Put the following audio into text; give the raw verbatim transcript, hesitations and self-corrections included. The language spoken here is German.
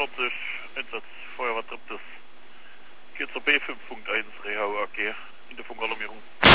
vierzig, Einsatz, Feuerwehr Triptis, vier zur B fünf Punkt eins, Rehau A G, in der Funkalarmierung.